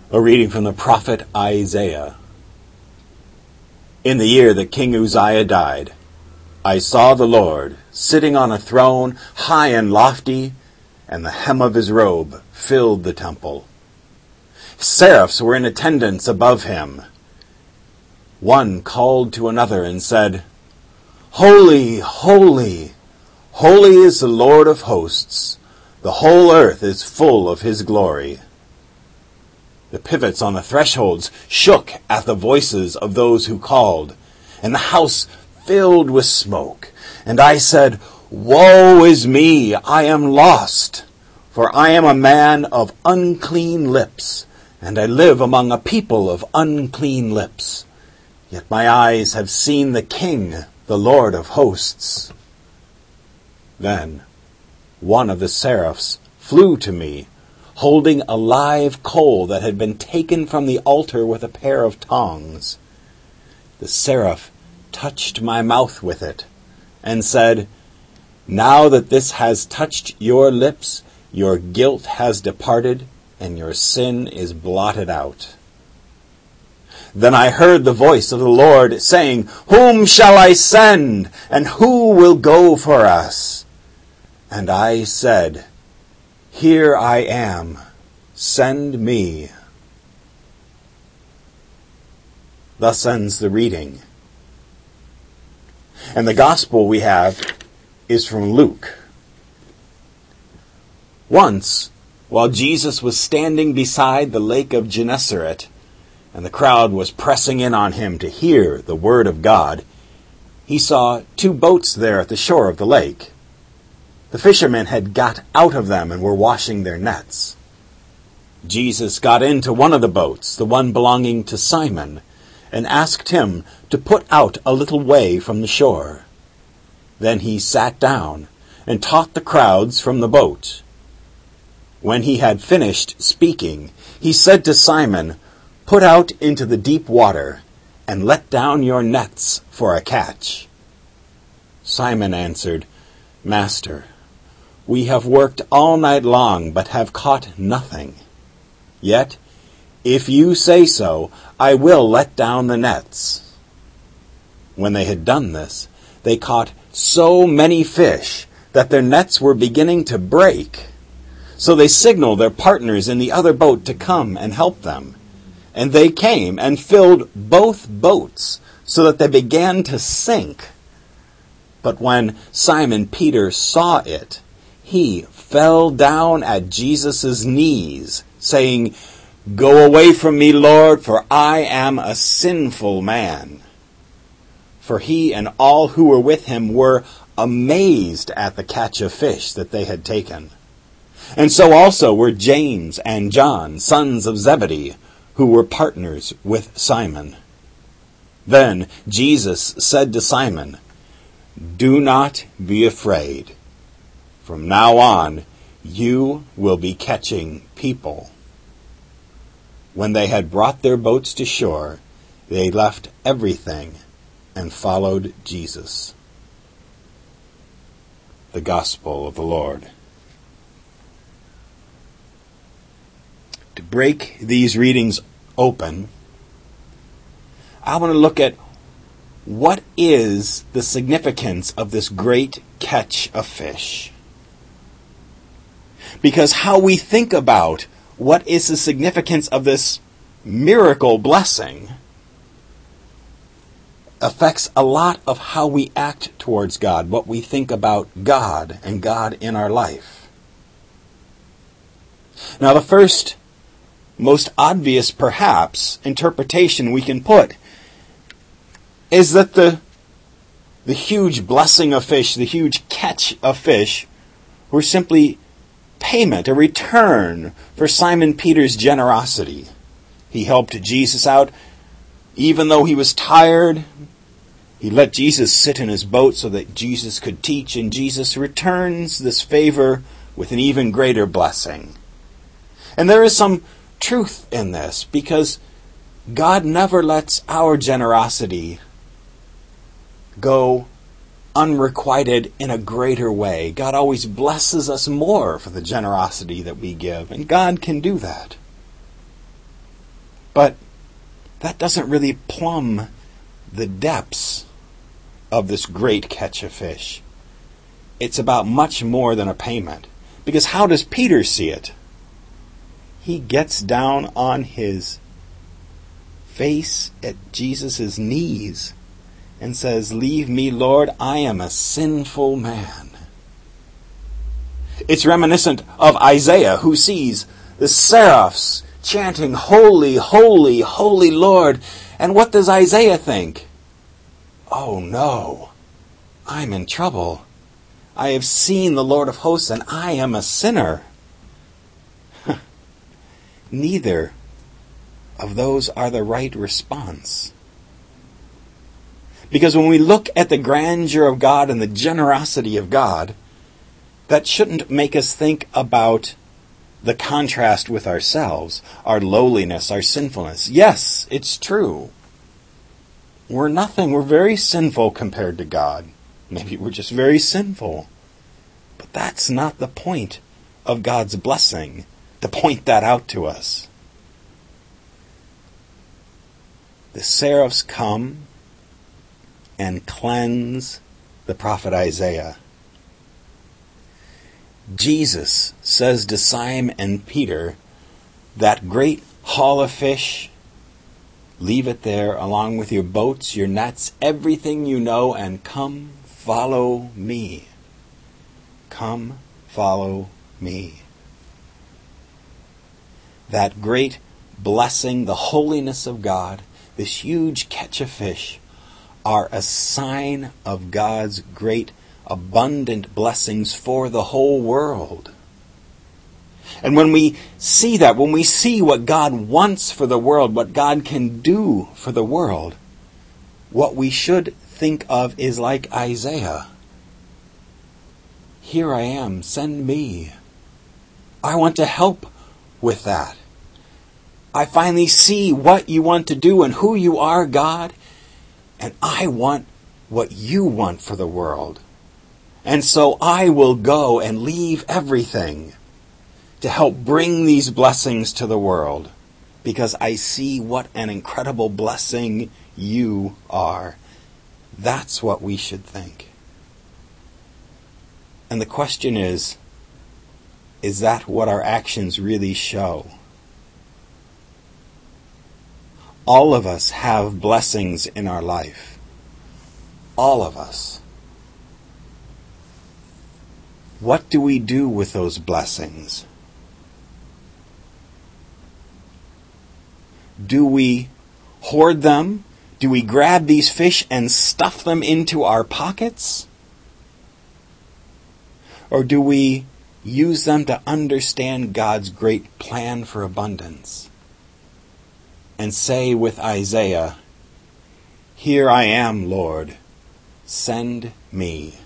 A reading from the prophet Isaiah. In the year that King Uzziah died, I saw the Lord sitting on a throne high and lofty, and the hem of his robe filled the temple. Seraphs were in attendance above him. One called to another and said, Holy, holy, holy is the Lord of hosts. The whole earth is full of his glory. The pivots on the thresholds shook at the voices of those who called, and the house filled with smoke. And I said, Woe is me, I am lost, for I am a man of unclean lips, and I live among a people of unclean lips. Yet my eyes have seen the King, the Lord of hosts. Then one of the seraphs flew to me, holding a live coal that had been taken from the altar with a pair of tongs. The seraph touched my mouth with it and said, Now that this has touched your lips, your guilt has departed and your sin is blotted out. Then I heard the voice of the Lord saying, Whom shall I send, and who will go for us? And I said, Here I am, send me. Thus ends the reading. And the gospel we have is from Luke. Once, while Jesus was standing beside the lake of Gennesaret, and the crowd was pressing in on him to hear the word of God, he saw 2 boats there at the shore of the lake. The fishermen had got out of them and were washing their nets. Jesus got into one of the boats, the one belonging to Simon, and asked him to put out a little way from the shore. Then he sat down and taught the crowds from the boat. When he had finished speaking, he said to Simon, Put out into the deep water and let down your nets for a catch. Simon answered, Master, we have worked all night long, but have caught nothing. Yet, if you say so, I will let down the nets. When they had done this, they caught so many fish that their nets were beginning to break. So they signaled their partners in the other boat to come and help them. And they came and filled both boats so that they began to sink. But when Simon Peter saw it, he fell down at Jesus' knees, saying, Go away from me, Lord, for I am a sinful man. For he and all who were with him were amazed at the catch of fish that they had taken. And so also were James and John, sons of Zebedee, who were partners with Simon. Then Jesus said to Simon, Do not be afraid. From now on, you will be catching people. When they had brought their boats to shore, they left everything and followed Jesus. The Gospel of the Lord. To break these readings open, I want to look at what is the significance of this great catch of fish. Because how we think about what is the significance of this miracle blessing affects a lot of how we act towards God, what we think about God and God in our life. Now, the first, most obvious, perhaps, interpretation we can put is that the huge blessing of fish, the huge catch of fish, were simply payment, a return for Simon Peter's generosity. He helped Jesus out. Even though he was tired, he let Jesus sit in his boat so that Jesus could teach, and Jesus returns this favor with an even greater blessing. And there is some truth in this, because God never lets our generosity go unrequited in a greater way. God always blesses us more for the generosity that we give, and God can do that. But that doesn't really plumb the depths of this great catch of fish. It's about much more than a payment. Because how does Peter see it? He gets down on his face at Jesus' knees and says, "Leave me, Lord, I am a sinful man." It's reminiscent of Isaiah, who sees the seraphs chanting, "Holy, holy, holy Lord." And what does Isaiah think? Oh no, I'm in trouble. I have seen the Lord of hosts and I am a sinner. Neither of those are the right response. Because when we look at the grandeur of God and the generosity of God, that shouldn't make us think about the contrast with ourselves, our lowliness, our sinfulness. Yes, it's true. We're nothing. We're very sinful compared to God. Maybe we're just very sinful. But that's not the point of God's blessing, to point that out to us. The seraphs come and cleanse the prophet Isaiah. Jesus says to Simon and Peter, that great haul of fish, leave it there along with your boats, your nets, everything you know, and come follow me. Come follow me. That great blessing, the holiness of God, this huge catch of fish, are a sign of God's great abundant blessings for the whole world. And when we see that, when we see what God wants for the world, what God can do for the world, what we should think of is like Isaiah. Here I am, send me. I want to help with that. I finally see what you want to do and who you are, God, and I want what you want for the world. And so I will go and leave everything to help bring these blessings to the world, because I see what an incredible blessing you are. That's what we should think. And the question is that what our actions really show? All of us have blessings in our life. All of us. What do we do with those blessings? Do we hoard them? Do we grab these fish and stuff them into our pockets? Or do we use them to understand God's great plan for abundance? And say with Isaiah, here I am, Lord, send me.